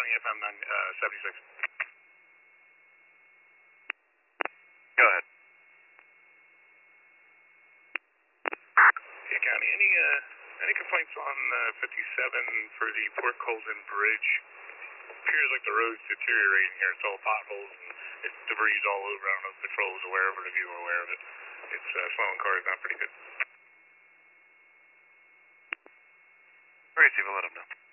County, FM 76. Go ahead. Yeah, County, any complaints on 57 for the Port Colton Bridge? Appears like the road's deteriorating here. It's all potholes and it's debris all over. I don't know if the patrol is aware of it, if you are aware of it. It's slowing cars down pretty good. All right, Steve, I'll let him know.